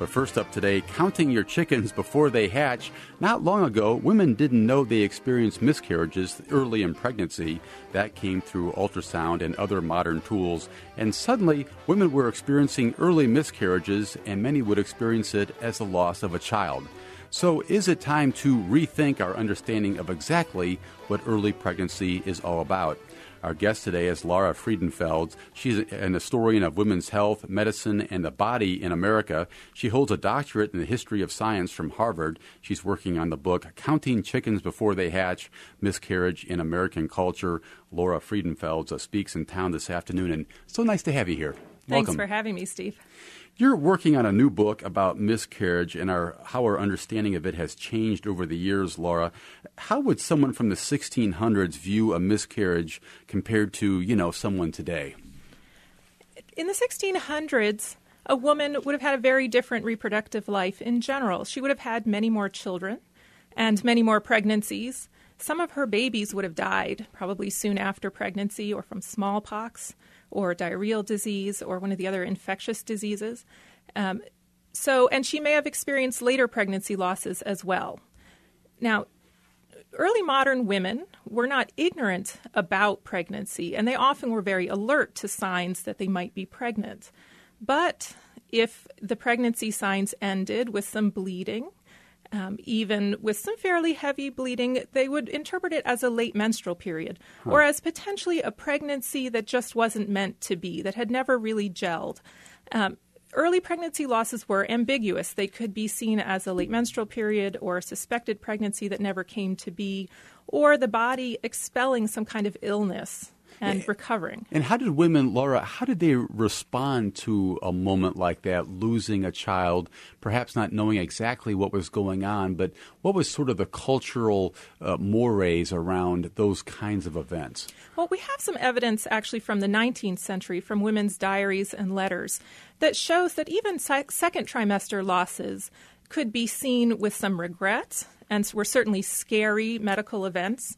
But first up today, counting your chickens before they hatch. Not long ago, women didn't know they experienced miscarriages early in pregnancy. That came through ultrasound and other modern tools. And suddenly, women were experiencing early miscarriages, and many would experience it as the loss of a child. So is it time to rethink our understanding of exactly what early pregnancy is all about? Our guest today is Laura Friedenfeld. She's an historian of women's health, medicine, and the body in America. She holds a doctorate in the history of science from Harvard. She's working on the book, Counting Chickens Before They Hatch, Miscarriage in American Culture. Laura Friedenfeld speaks in town this afternoon, and so nice to have you here. Thanks Welcome. for having me, Steve. You're working on a new book about miscarriage and how our understanding of it has changed over the years, Laura. How would someone from the 1600s view a miscarriage compared to, someone today? In the 1600s, a woman would have had a very different reproductive life in general. She would have had many more children and many more pregnancies. Some of her babies would have died probably soon after pregnancy or from smallpox or diarrheal disease or one of the other infectious diseases. And she may have experienced later pregnancy losses as well. Now, early modern women were not ignorant about pregnancy, and they often were very alert to signs that they might be pregnant. But if the pregnancy signs ended with some bleeding, even with some fairly heavy bleeding, they would interpret it as a late menstrual period or as potentially a pregnancy that just wasn't meant to be, that had never really gelled. Early pregnancy losses were ambiguous. They could be seen as a late menstrual period or a suspected pregnancy that never came to be, or the body expelling some kind of illness and recovering. And how did women, Laura, how did they respond to a moment like that, losing a child, perhaps not knowing exactly what was going on, but what was sort of the cultural mores around those kinds of events? Well, we have some evidence actually from the 19th century, from women's diaries and letters, that shows that even second trimester losses could be seen with some regret, and were certainly scary medical events.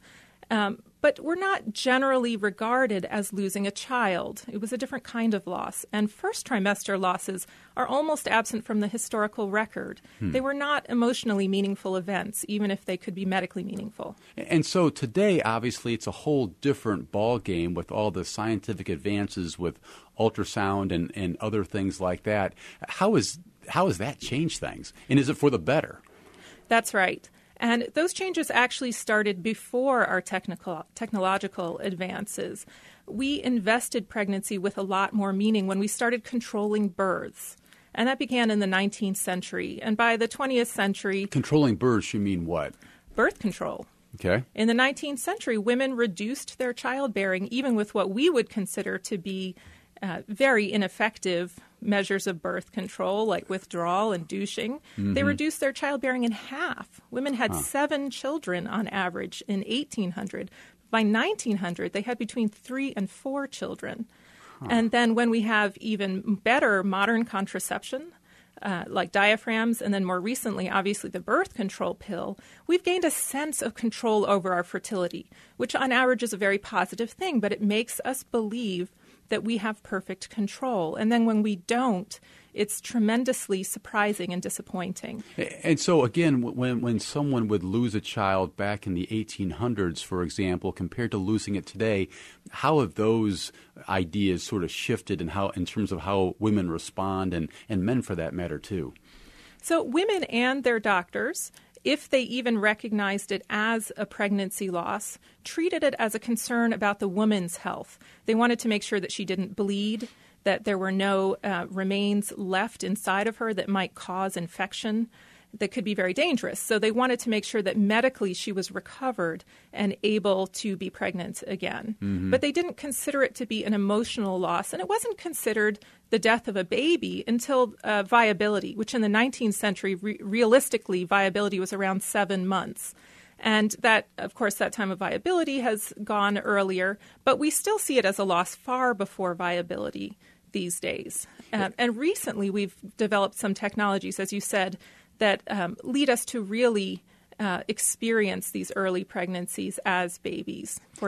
But were not generally regarded as losing a child. It was a different kind of loss. And first trimester losses are almost absent from the historical record. They were not emotionally meaningful events, even if they could be medically meaningful. And so today, obviously, it's a whole different ballgame with all the scientific advances with ultrasound and other things like that. How has that changed things? And is it for the better? That's right. And those changes actually started before our technological advances. We invested pregnancy with a lot more meaning when we started controlling births. And that began in the 19th century. And by the 20th century... Controlling births, you mean what? Birth control. Okay. In the 19th century, women reduced their childbearing, even with what we would consider to be very ineffective measures of birth control, like withdrawal and douching. Mm-hmm. They reduced their childbearing in half. Women had 7 children on average in 1800. By 1900, they had between 3 and 4 children. And then when we have even better modern contraception, like diaphragms, and then more recently, obviously, the birth control pill, we've gained a sense of control over our fertility, which on average is a very positive thing, but it makes us believe that we have perfect control. And then when we don't, it's tremendously surprising and disappointing. And so, again, when someone would lose a child back in the 1800s, for example, compared to losing it today, how have those ideas sort of shifted in terms of how women respond and men for that matter, too? So women and their doctors, if they even recognized it as a pregnancy loss, treated it as a concern about the woman's health. They wanted to make sure that she didn't bleed, that there were no remains left inside of her that might cause infection that could be very dangerous. So they wanted to make sure that medically she was recovered and able to be pregnant again. Mm-hmm. But they didn't consider it to be an emotional loss, and it wasn't considered the death of a baby until viability, which in the 19th century, realistically, viability was around 7 months. And that, of course, that time of viability has gone earlier, but we still see it as a loss far before viability these days. And recently we've developed some technologies, as you said, that lead us to really experience these early pregnancies as babies.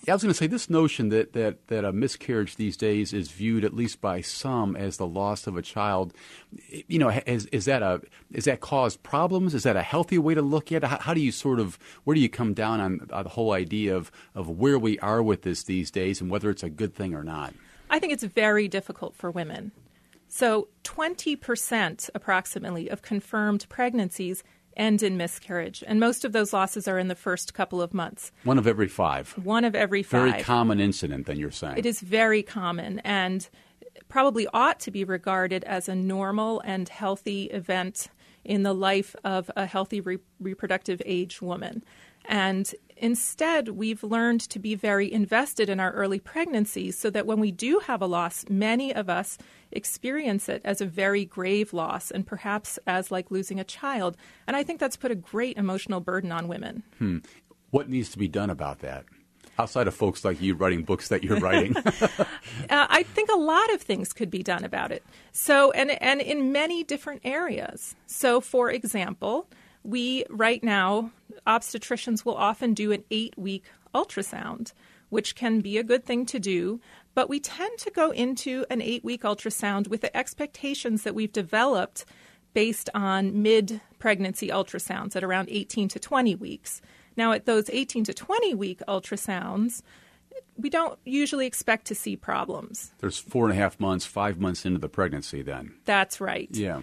I was going to say this notion that a miscarriage these days is viewed, at least by some, as the loss of a child. You know, is that caused problems? Is that a healthy way to look at it? How do you where do you come down on the whole idea of where we are with this these days and whether it's a good thing or not? I think it's very difficult for women. So 20% approximately of confirmed pregnancies end in miscarriage, and most of those losses are in the first couple of months. One of every five. One of every five. Very common incident, then, you're saying. It is very common and probably ought to be regarded as a normal and healthy event in the life of a healthy reproductive age woman. And instead, we've learned to be very invested in our early pregnancies so that when we do have a loss, many of us experience it as a very grave loss and perhaps as like losing a child. And I think that's put a great emotional burden on women. What needs to be done about that? Outside of folks like you writing books that you're writing. I think a lot of things could be done about it. So, and in many different areas. So, for example, right now, obstetricians will often do an 8-week ultrasound, which can be a good thing to do. But we tend to go into an 8-week ultrasound with the expectations that we've developed based on mid-pregnancy ultrasounds at around 18 to 20 weeks. Now, at those 18 to 20-week ultrasounds, we don't usually expect to see problems. There's 4.5 months, 5 months into the pregnancy then. That's right. Yeah.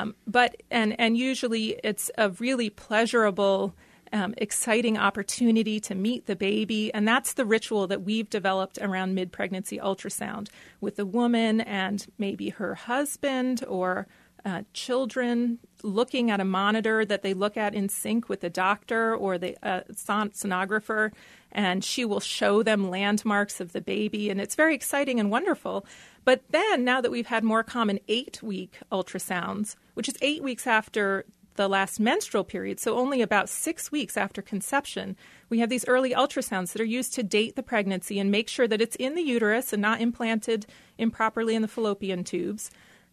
But usually it's a really pleasurable, exciting opportunity to meet the baby. And that's the ritual that we've developed around mid-pregnancy ultrasound with the woman and maybe her husband or children looking at a monitor that they look at in sync with the doctor or the sonographer, and she will show them landmarks of the baby. And it's very exciting and wonderful. But then now that we've had more common 8-week ultrasounds, which is 8 weeks after the last menstrual period, so only about 6 weeks after conception, we have these early ultrasounds that are used to date the pregnancy and make sure that it's in the uterus and not implanted improperly in the fallopian tubes.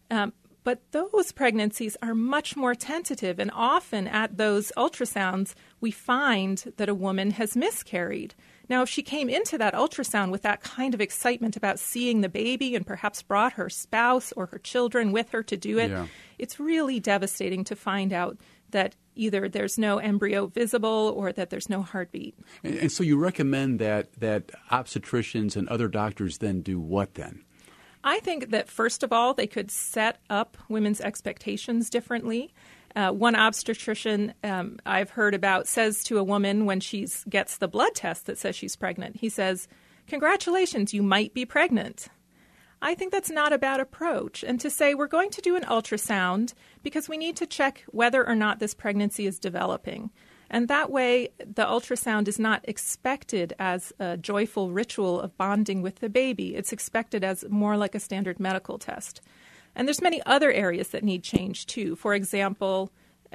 But those pregnancies are much more tentative, and often at those ultrasounds, we find that a woman has miscarried. Now, if she came into that ultrasound with that kind of excitement about seeing the baby and perhaps brought her spouse or her children with her to do it, It's really devastating to find out that either there's no embryo visible or that there's no heartbeat. And so you recommend that obstetricians and other doctors then do what then? I think that, first of all, they could set up women's expectations differently. One obstetrician I've heard about says to a woman when she gets the blood test that says she's pregnant, he says, "Congratulations, you might be pregnant." I think that's not a bad approach. And to say we're going to do an ultrasound because we need to check whether or not this pregnancy is developing. And that way, the ultrasound is not expected as a joyful ritual of bonding with the baby. It's expected as more like a standard medical test. And there's many other areas that need change, too. For example,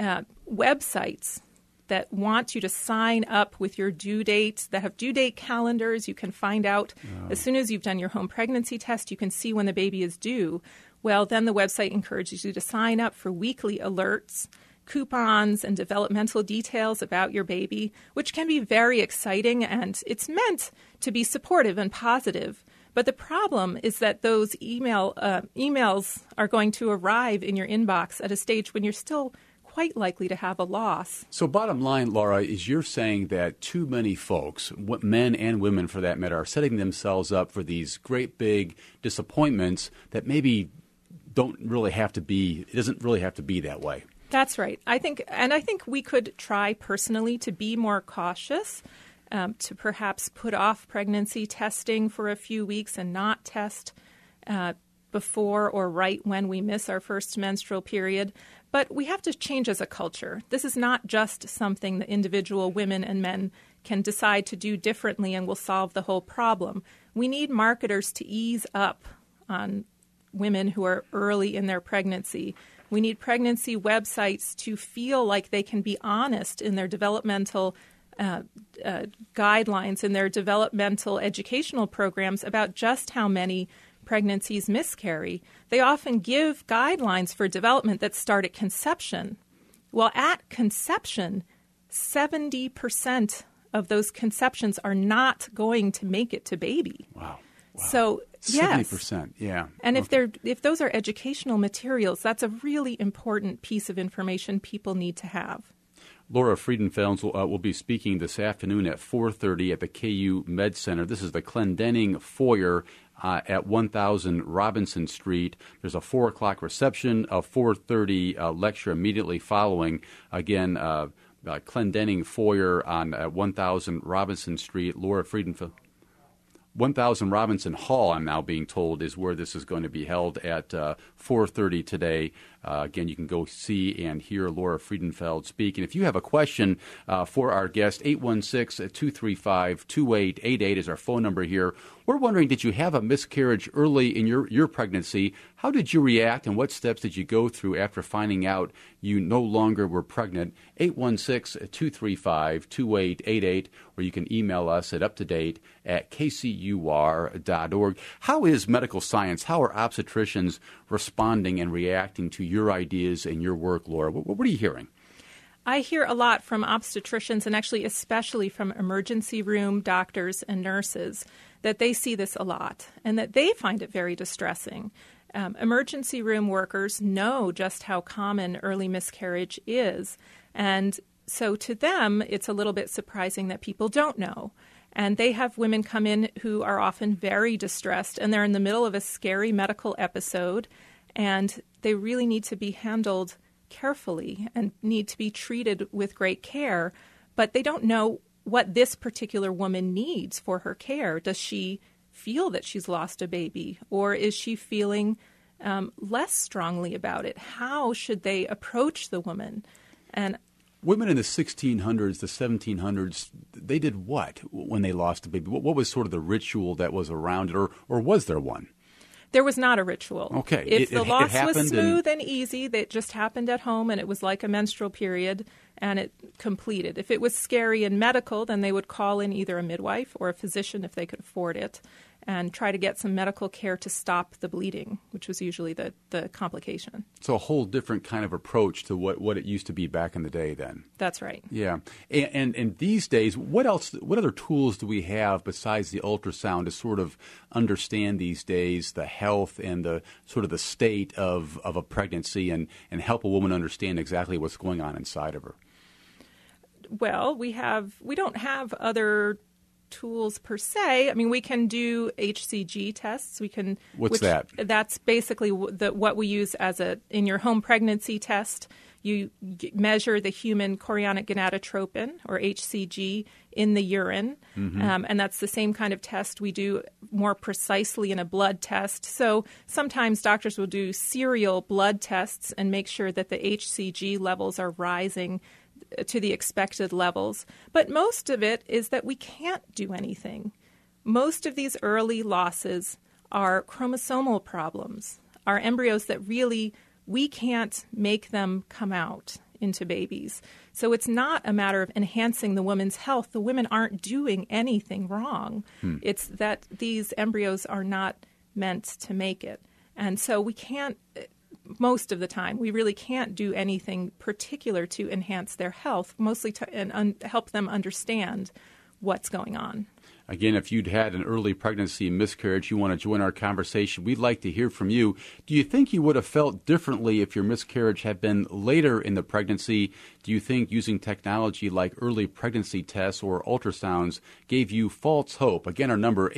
websites that want you to sign up with your due dates, that have due date calendars. You can find out as soon as you've done your home pregnancy test, you can see when the baby is due. Well, then the website encourages you to sign up for weekly alerts, coupons, and developmental details about your baby, which can be very exciting, and it's meant to be supportive and positive. But the problem is that those emails are going to arrive in your inbox at a stage when you're still quite likely to have a loss. So bottom line, Laura, is you're saying that too many folks, men and women for that matter, are setting themselves up for these great big disappointments that maybe it doesn't really have to be that way. That's right. I think we could try personally to be more cautious, to perhaps put off pregnancy testing for a few weeks and not test before or right when we miss our first menstrual period. But we have to change as a culture. This is not just something that individual women and men can decide to do differently and will solve the whole problem. We need marketers to ease up on women who are early in their pregnancy. We need pregnancy websites to feel like they can be honest in their developmental guidelines, in their developmental educational programs about just how many pregnancies miscarry. They often give guidelines for development that start at conception. Well, at conception, 70% of those conceptions are not going to make it to baby. Wow. So, yes. 70%, yeah. And if those are educational materials, that's a really important piece of information people need to have. Laura Friedenfeld will be speaking this afternoon at 4:30 at the KU Med Center. This is the Clendenning Foyer at 1000 Robinson Street. There's a 4 o'clock reception, a 4:30 lecture immediately following. Again, Clendenning Foyer on 1000 Robinson Street. Laura Friedenfeld. 1000 Robinson Hall, I'm now being told, is where this is going to be held at 4:30 today. Again, you can go see and hear Laura Friedenfeld speak. And if you have a question for our guest, 816-235-2888 is our phone number here. We're wondering, did you have a miscarriage early in your pregnancy? How did you react, and what steps did you go through after finding out you no longer were pregnant? 816-235-2888, or you can email us at uptodate@kcur.org. How is medical science? How are obstetricians responding and reacting to your ideas and your work, Laura? What are you hearing? I hear a lot from obstetricians, and actually especially from emergency room doctors and nurses, that they see this a lot and that they find it very distressing. Emergency room workers know just how common early miscarriage is, and so to them it's a little bit surprising that people don't know. And they have women come in who are often very distressed, and they're in the middle of a scary medical episode, and they really need to be handled carefully and need to be treated with great care, but they don't know what this particular woman needs for her care. Does she feel that she's lost a baby, or is she feeling less strongly about it? How should they approach the woman? And women in the 1600s, the 1700s, they did what when they lost a baby? What was sort of the ritual that was around it, or was there one? There was not a ritual. Okay. If the loss was smooth and easy, that just happened at home and it was like a menstrual period and it completed. If it was scary and medical, then they would call in either a midwife or a physician if they could afford it and try to get some medical care to stop the bleeding, which was usually the complication. So a whole different kind of approach to what it used to be back in the day then. That's right. Yeah. And these days, what other tools do we have besides the ultrasound to sort of understand these days the health and the sort of the state of a pregnancy and help a woman understand exactly what's going on inside of her? Well, we don't have other tools per se. I mean, we can do HCG tests. What's that? That's basically what we use in your home pregnancy test. You measure the human chorionic gonadotropin, or HCG, in the urine, and that's the same kind of test we do more precisely in a blood test. So sometimes doctors will do serial blood tests and make sure that the HCG levels are rising to the expected levels. But most of it is that we can't do anything. Most of these early losses are chromosomal problems, are embryos that really we can't make them come out into babies. So it's not a matter of enhancing the woman's health. The women aren't doing anything wrong. It's that these embryos are not meant to make it. And so we can't, most of the time, we really can't do anything particular to enhance their health, mostly to help them understand what's going on. Again, if you'd had an early pregnancy miscarriage, you want to join our conversation, we'd like to hear from you. Do you think you would have felt differently if your miscarriage had been later in the pregnancy? Do you think using technology like early pregnancy tests or ultrasounds gave you false hope? Again, our number,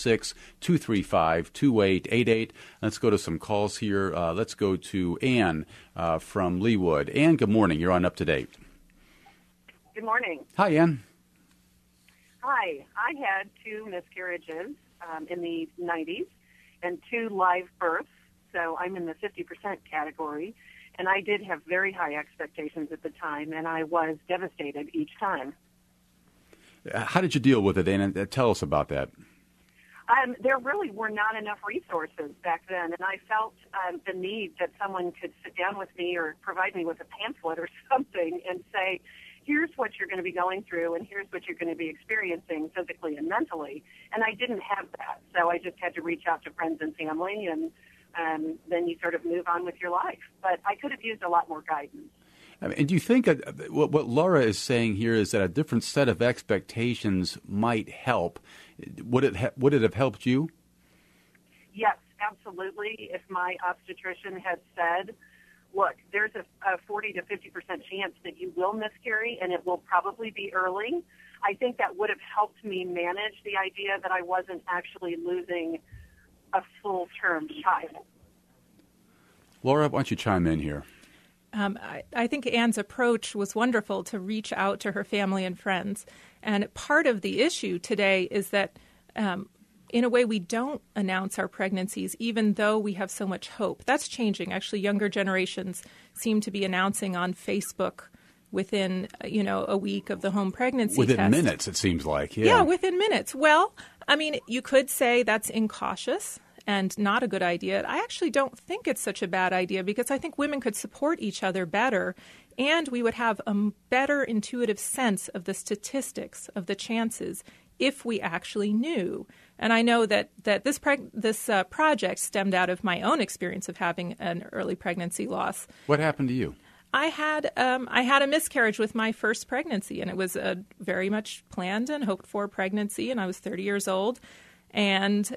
816-235-2888. Let's go to some calls here. Let's go to Ann from Leawood. Ann, good morning. You're on Up to Date. Good morning. Hi, Ann. Hi. I had 2 miscarriages in the 90s and 2 live births, so I'm in the 50% category. And I did have very high expectations at the time, and I was devastated each time. How did you deal with it, Ann? Tell us about that. There really were not enough resources back then, and I felt the need that someone could sit down with me or provide me with a pamphlet or something and say, here's what you're going to be going through, and here's what you're going to be experiencing physically and mentally. And I didn't have that, so I just had to reach out to friends and family, and then you sort of move on with your life. But I could have used a lot more guidance. I mean, and do you think what Laura is saying here is that a different set of expectations might help? Would it have helped you? Yes, absolutely. If my obstetrician had said, look, there's a 40 to 50% chance that you will miscarry, and it will probably be early, I think that would have helped me manage the idea that I wasn't actually losing a full-term child. Laura, why don't you chime in here? I think Anne's approach was wonderful to reach out to her family and friends. And part of the issue today is that, in a way, we don't announce our pregnancies, even though we have so much hope. That's changing. Actually, younger generations seem to be announcing on Facebook within, a week of the home pregnancy test. Within minutes, it seems like. Yeah, within minutes. Well, I mean, you could say that's incautious and not a good idea. I actually don't think it's such a bad idea because I think women could support each other better, and we would have a better intuitive sense of the statistics, of the chances, if we actually knew. And I know that this project stemmed out of my own experience of having an early pregnancy loss. What happened to you? I had a miscarriage with my first pregnancy, and it was a very much planned and hoped for pregnancy, and I was 30 years old, and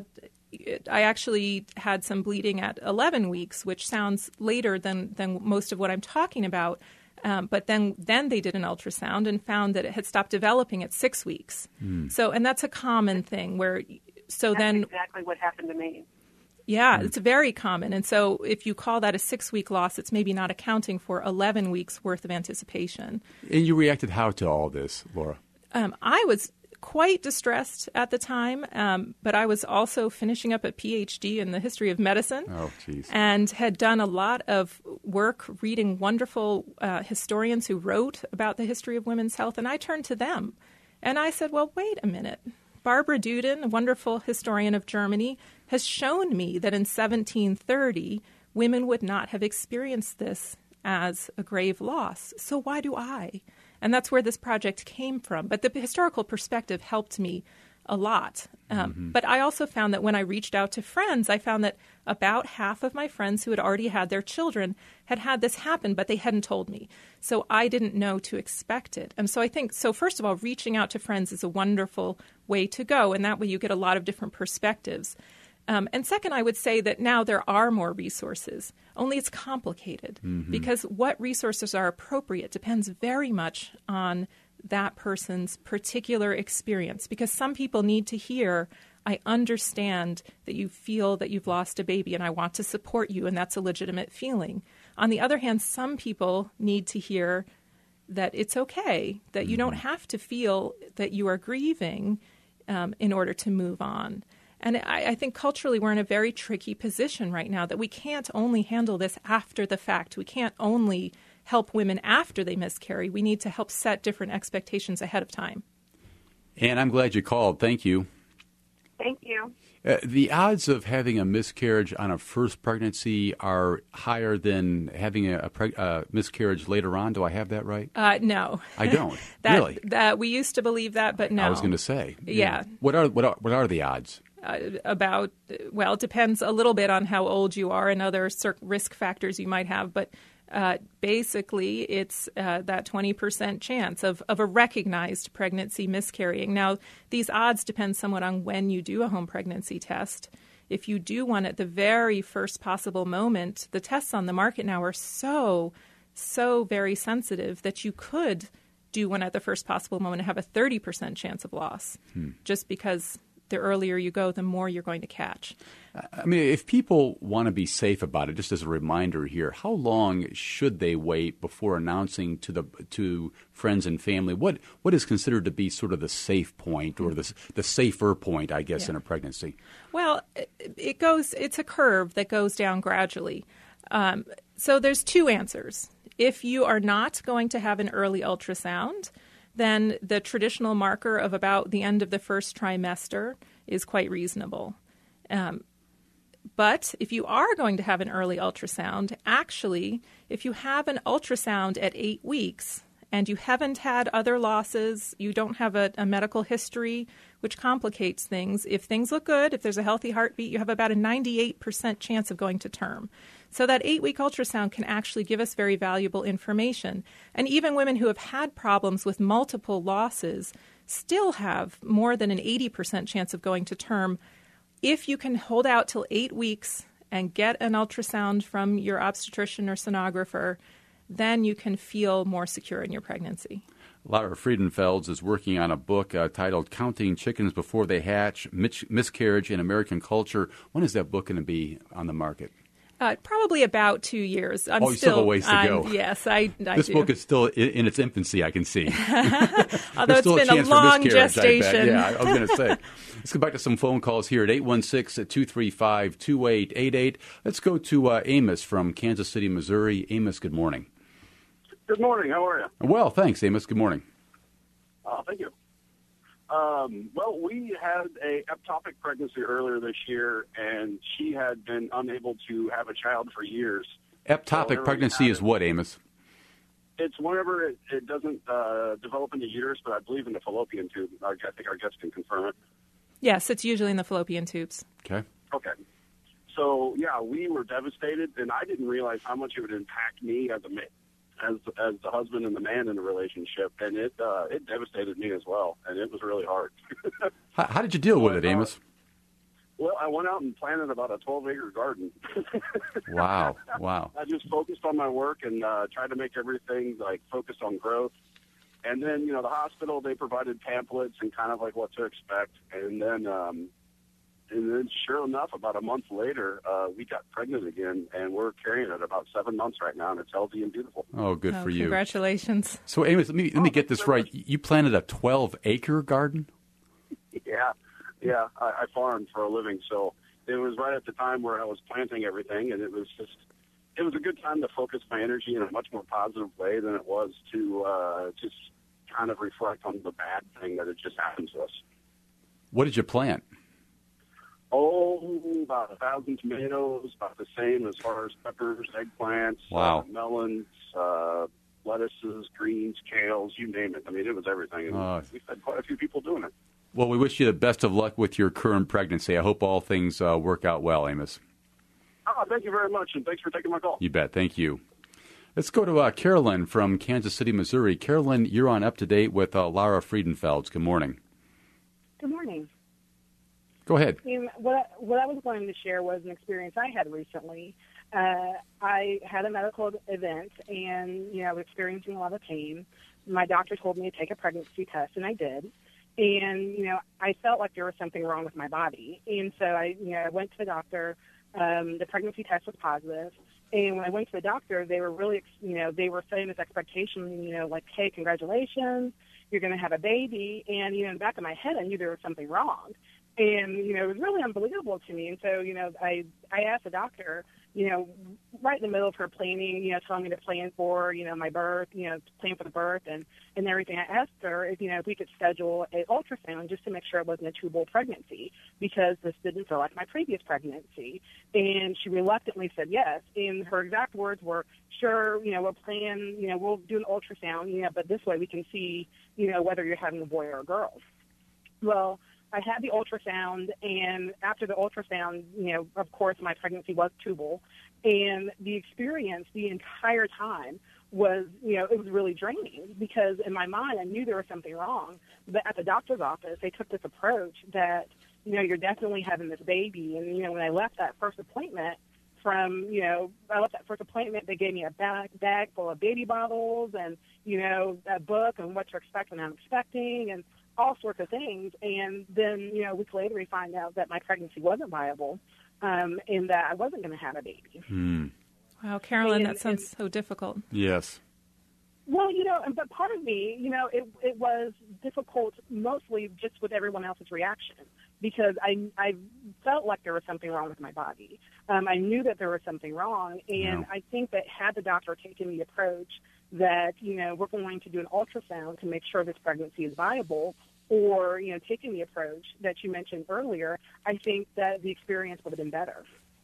I actually had some bleeding at 11 weeks, which sounds later than most of what I'm talking about. But then they did an ultrasound and found that it had stopped developing at 6 weeks. So, and that's a common thing that's exactly what happened to me. Yeah, it's very common. And so if you call that a 6-week loss, it's maybe not accounting for 11 weeks worth of anticipation. And you reacted how to all this, Laura? I was quite distressed at the time, but I was also finishing up a PhD in the history of medicine. Oh, geez. And had done a lot of work reading wonderful historians who wrote about the history of women's health, and I turned to them. And I said, well, wait a minute. Barbara Duden, a wonderful historian of Germany, has shown me that in 1730, women would not have experienced this as a grave loss. So why do I? And that's where this project came from. But the historical perspective helped me a lot. But I also found that when I reached out to friends, I found that about half of my friends who had already had their children had had this happen, but they hadn't told me. So I didn't know to expect it. And so I think, first of all, reaching out to friends is a wonderful way to go. And that way you get a lot of different perspectives. And second, I would say that now there are more resources, only it's complicated because what resources are appropriate depends very much on that person's particular experience, because some people need to hear, I understand that you feel that you've lost a baby and I want to support you, and that's a legitimate feeling. On the other hand, some people need to hear that it's okay, that you don't have to feel that you are grieving in order to move on. And I think culturally we're in a very tricky position right now that we can't only handle this after the fact. We can't only help women after they miscarry. We need to help set different expectations ahead of time. And I'm glad you called. Thank you. Thank you. The odds of having a miscarriage on a first pregnancy are higher than having a miscarriage later on. Do I have that right? No. I don't. Really? We used to believe that, but no. I was going to say. Yeah. What are the odds? It depends a little bit on how old you are and other risk factors you might have, but basically it's that 20% chance of a recognized pregnancy miscarrying. Now, these odds depend somewhat on when you do a home pregnancy test. If you do one at the very first possible moment, the tests on the market now are so very sensitive that you could do one at the first possible moment and have a 30% chance of loss, just because the earlier you go, the more you're going to catch. I mean, if people want to be safe about it, just as a reminder here, how long should they wait before announcing to friends and family what is considered to be sort of the safe point or the safer point, I guess, in a pregnancy? Well, it's a curve that goes down gradually. So there's two answers. If you are not going to have an early ultrasound, then the traditional marker of about the end of the first trimester is quite reasonable. But if you are going to have an early ultrasound, actually, if you have an ultrasound at 8 weeks and you haven't had other losses, you don't have a medical history, which complicates things. If things look good, if there's a healthy heartbeat, you have about a 98% chance of going to term. So that 8-week ultrasound can actually give us very valuable information. And even women who have had problems with multiple losses still have more than an 80% chance of going to term. If you can hold out till 8 weeks and get an ultrasound from your obstetrician or sonographer, then you can feel more secure in your pregnancy. Lara Friedenfelds is working on a book titled Counting Chickens Before They Hatch, Miscarriage in American Culture. When is that book going to be on the market? Probably about 2 years. You still have a ways to go. Yes, I This do. book is still in its infancy, I can see. Although it's been a long gestation. Yeah, I was going to say. Let's go back to some phone calls here at 816-235-2888. Let's go to Amos from Kansas City, Missouri. Amos, good morning. Good morning. How are you? Well, thanks, Amos. Good morning. Thank you. Well, we had a ectopic pregnancy earlier this year, and she had been unable to have a child for years. Ectopic pregnancy is what, Amos? It's whenever it doesn't develop in the uterus, but I believe in the fallopian tube. I think our guests can confirm it. Yes, it's usually in the fallopian tubes. Okay. So, yeah, we were devastated, and I didn't realize how much it would impact me as the husband and the man in the relationship, and it devastated me as well, and it was really hard. How did you deal with it, Amos? Well, I went out and planted about a 12-acre garden. Wow. I just focused on my work and tried to make everything focused on growth. And then, the hospital, they provided pamphlets and kind of like what to expect. And then sure enough, about a month later, we got pregnant again, and we're carrying it about 7 months right now, and it's healthy and beautiful. Oh, good for you. Congratulations. So, Amos, let me get this right. You planted a 12-acre garden? Yeah, I farmed for a living, so it was right at the time where I was planting everything, and it was a good time to focus my energy in a much more positive way than it was to just kind of reflect on the bad thing that had just happened to us. What did you plant? About 1,000 tomatoes, about the same as far as peppers, eggplants, wow. Melons, lettuces, greens, kales, you name it. I mean, it was everything. And we've had quite a few people doing it. Well, we wish you the best of luck with your current pregnancy. I hope all things work out well, Amos. Thank you very much, and thanks for taking my call. You bet. Thank you. Let's go to Carolyn from Kansas City, Missouri. Carolyn, you're on Up to Date with Lara Friedenfelds. Good morning. Good morning. Go ahead. What I was going to share was an experience I had recently. I had a medical event, and I was experiencing a lot of pain. My doctor told me to take a pregnancy test, and I did. And I felt like there was something wrong with my body, and so I went to the doctor. The pregnancy test was positive, and when I went to the doctor, they were really they were setting this expectation, like, hey, congratulations, you're going to have a baby. And in the back of my head, I knew there was something wrong. And, it was really unbelievable to me. And so, I asked the doctor, right in the middle of her planning, telling me to plan for, my birth, plan for the birth and everything. I asked her if we could schedule an ultrasound just to make sure it wasn't a tubal pregnancy, because this didn't feel like my previous pregnancy. And she reluctantly said yes. And her exact words were, sure, we'll plan, we'll do an ultrasound, but this way we can see, whether you're having a boy or a girl. Well, I had the ultrasound, and after the ultrasound, of course, my pregnancy was tubal. And the experience the entire time was, it was really draining, because in my mind, I knew there was something wrong. But at the doctor's office, they took this approach that, you're definitely having this baby. And, when I left that first appointment, they gave me a bag full of baby bottles and, a book and what to expect and I'm expecting and all sorts of things. And then, a week later, we find out that my pregnancy wasn't viable and that I wasn't going to have a baby. Wow, Carolyn, that sounds so difficult. Yes. Well, but part of me, it was difficult mostly just with everyone else's reaction, because I felt like there was something wrong with my body. I knew that there was something wrong, and I think that had the doctor taken the approach that, we're going to do an ultrasound to make sure this pregnancy is viable, or, taking the approach that you mentioned earlier, I think that the experience would have been better.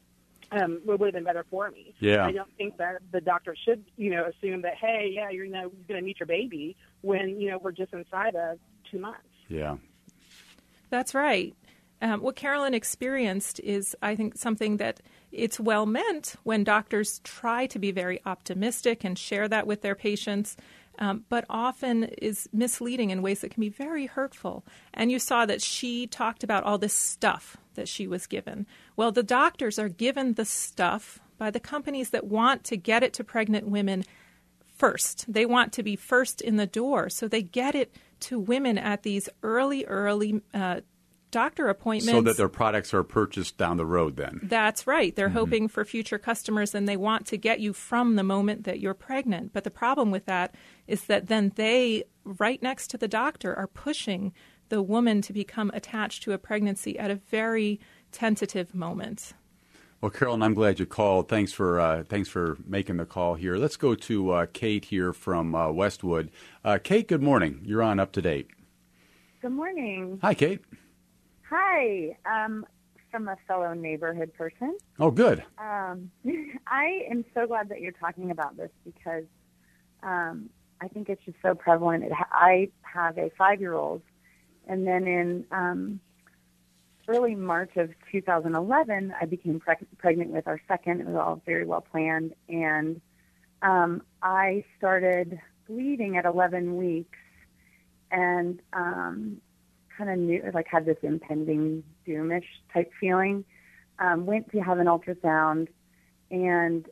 would have been better for me. Yeah. I don't think that the doctor should, assume that, hey, yeah, you're going to meet your baby when, we're just inside of 2 months. Yeah. That's right. What Carolyn experienced is, I think, something that it's well meant when doctors try to be very optimistic and share that with their patients, but often is misleading in ways that can be very hurtful. And you saw that she talked about all this stuff that she was given. Well, the doctors are given the stuff by the companies that want to get it to pregnant women first. They want to be first in the door, so they get it to women at these early doctor appointments. So that their products are purchased down the road then. That's right. They're hoping for future customers, and they want to get you from the moment that you're pregnant. But the problem with that is that then they, right next to the doctor, are pushing the woman to become attached to a pregnancy at a very tentative moment. Well, Carolyn, I'm glad you called. Thanks for making the call here. Let's go to Kate here from Westwood. Kate, good morning. You're on Up to Date. Good morning. Hi, Kate. Hi. From a fellow neighborhood person. Oh, good. I am so glad that you're talking about this because I think it's just so prevalent. I have a 5-year-old, and then in early March of 2011, I became pregnant with our second. It was all very well planned, and I started bleeding at 11 weeks, and kind of knew, had this impending doomish type feeling. Went to have an ultrasound, and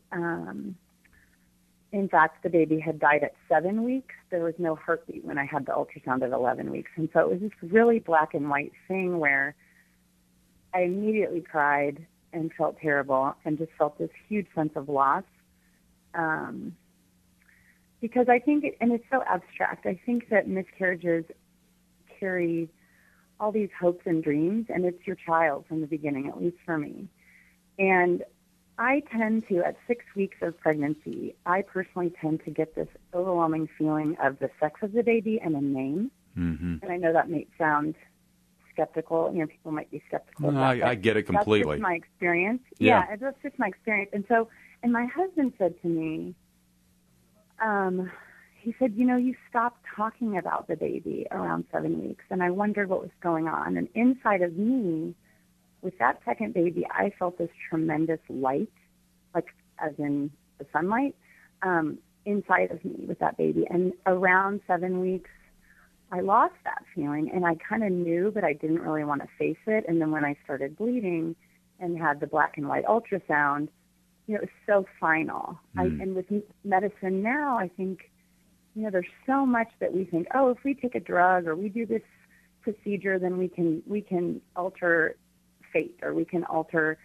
in fact, the baby had died at 7 weeks. There was no heartbeat when I had the ultrasound at 11 weeks, and so it was this really black and white thing where I immediately cried and felt terrible and just felt this huge sense of loss. Because I think, and it's so abstract, I think that miscarriages carry all these hopes and dreams, and it's your child from the beginning, at least for me. And I tend to, at 6 weeks of pregnancy, I personally tend to get this overwhelming feeling of the sex of the baby and a name. Mm-hmm. And I know that may sound skeptical. People might be skeptical. No, I get it completely. That's just my experience. Yeah, that's just my experience. And my husband said to me, he said, you stopped talking about the baby around 7 weeks, and I wondered what was going on. And inside of me, with that second baby, I felt this tremendous light, like as in the sunlight, inside of me with that baby. And around 7 weeks, I lost that feeling, and I kind of knew, but I didn't really want to face it. And then when I started bleeding and had the black and white ultrasound, it was so final. And with medicine now, I think, there's so much that we think, oh, if we take a drug or we do this procedure, then we can alter fate, or we can alter,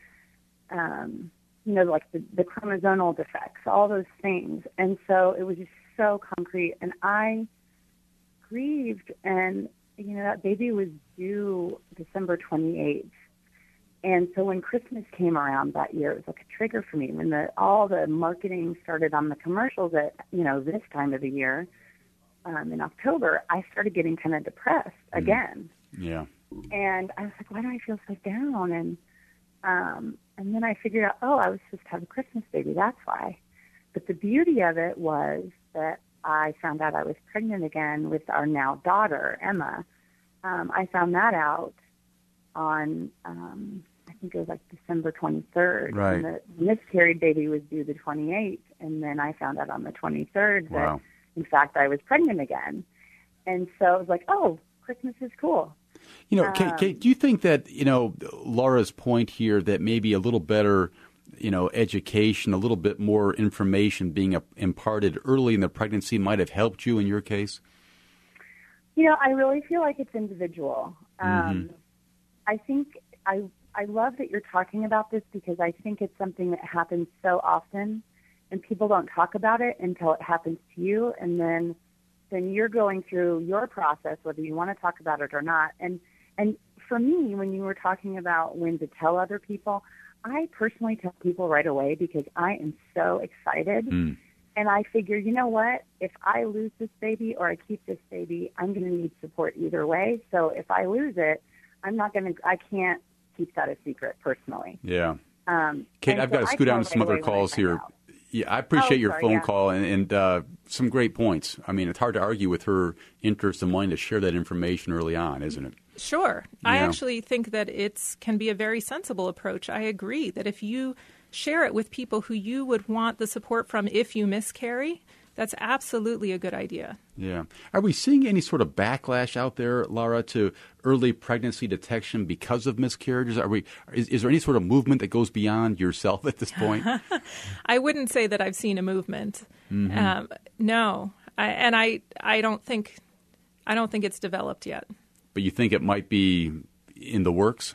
like the chromosomal defects, all those things. And so it was just so concrete. And I grieved, and, that baby was due December 28th. And so when Christmas came around that year, it was like a trigger for me. When all the marketing started on the commercials at, this time of the year, in October, I started getting kind of depressed again. Yeah. And I was like, why do I feel so down? And then I figured out, I was supposed to have a Christmas baby. That's why. But the beauty of it was that I found out I was pregnant again with our now daughter, Emma. I found that out on, I think it was like December 23rd. Right. And the miscarried baby was due the 28th, and then I found out on the 23rd that, in fact, I was pregnant again. And so I was like, Christmas is cool. Kate, do you think that, Laura's point here that maybe a little better, education, a little bit more information being imparted early in the pregnancy might have helped you in your case? I really feel like it's individual. I think I love that you're talking about this because I think it's something that happens so often, and people don't talk about it until it happens to you, and then you're going through your process, whether you want to talk about it or not. And for me, when you were talking about when to tell other people, I personally tell people right away because I am so excited. And I figure, you know what? If I lose this baby or I keep this baby, I'm going to need support either way. So if I lose it, I can't keep that a secret personally. Yeah. Kate, I've got to scoot down to some other calls here. Yeah, I appreciate your phone call and some great points. I mean, it's hard to argue with her interest in wanting to share that information early on, isn't it? Sure. I actually think that it can be a very sensible approach. I agree that if you share it with people who you would want the support from if you miscarry, that's absolutely a good idea. Yeah. Are we seeing any sort of backlash out there, Laura, to early pregnancy detection because of miscarriages? Is there any sort of movement that goes beyond yourself at this point? I wouldn't say that I've seen a movement. Mm-hmm. No. I don't think it's developed yet. But you think it might be in the works?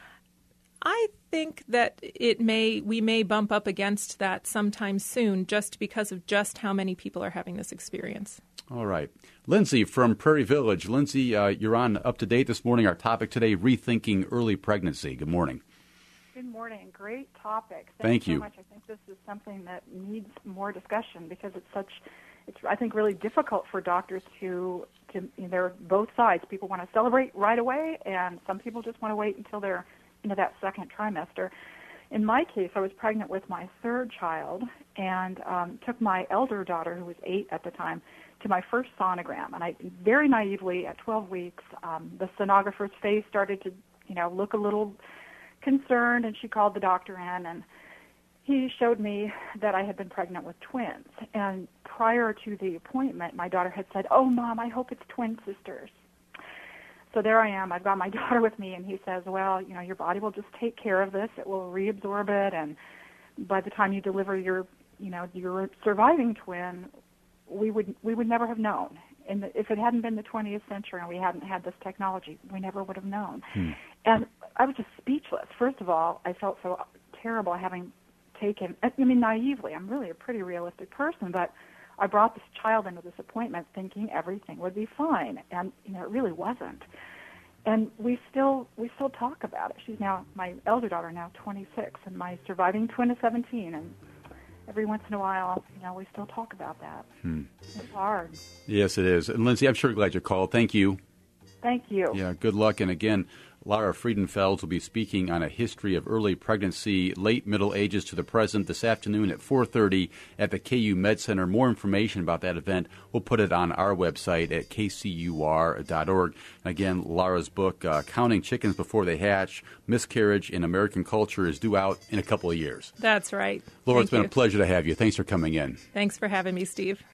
I think that we may bump up against that sometime soon just because of just how many people are having this experience. All right. Lindsay from Prairie Village. Lindsay, you're on Up to Date this morning. Our topic today, rethinking early pregnancy. Good morning. Good morning. Great topic. Thank you so much. I think this is something that needs more discussion because it's I think really difficult for doctors to they're both sides. People want to celebrate right away, and some people just want to wait until they're into that second trimester. In my case, I was pregnant with my third child and took my elder daughter, who was 8 at the time, to my first sonogram. And I very naively, at 12 weeks, the sonographer's face started to, look a little concerned, and she called the doctor in, and he showed me that I had been pregnant with twins. And prior to the appointment, my daughter had said, "Oh, Mom, I hope it's twin sisters." So there I am. I've got my daughter with me, and he says, "Well, your body will just take care of this. It will reabsorb it, and by the time you deliver your surviving twin, we would never have known. And if it hadn't been the 20th century and we hadn't had this technology, we never would have known." And I was just speechless. First of all, I felt so terrible having taken. Naively, I'm really a pretty realistic person, but I brought this child into this appointment thinking everything would be fine, and it really wasn't. And we still talk about it. She's now, my elder daughter, now 26, and my surviving twin is 17. And every once in a while, we still talk about that. It's hard. Yes, it is. And Lindsay, I'm sure glad you called. Thank you. Thank you. Yeah, good luck. And again, Laura Friedenfeld will be speaking on a history of early pregnancy, late Middle Ages to the present this afternoon at 4:30 at the KU Med Center. More information about that event, we'll put it on our website at kcur.org. Again, Laura's book, Counting Chickens Before They Hatch, Miscarriage in American Culture, is due out in a couple of years. That's right. Laura, it's been a pleasure to have you. Thanks for coming in. Thanks for having me, Steve.